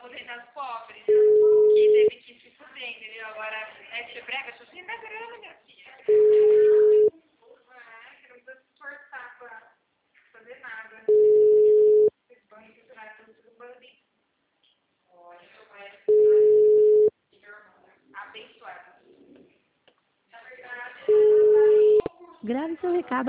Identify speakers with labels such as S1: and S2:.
S1: aposentar os pobres, que teve que se fuder, entendeu? Agora, é brega, sustenta a grana, minha filha. Você não precisa se esforçar pra fazer nada. Vocês vão ensinar tudo do bandido. Olha, meu pai é abençoado. Na verdade,
S2: Grave seu recado.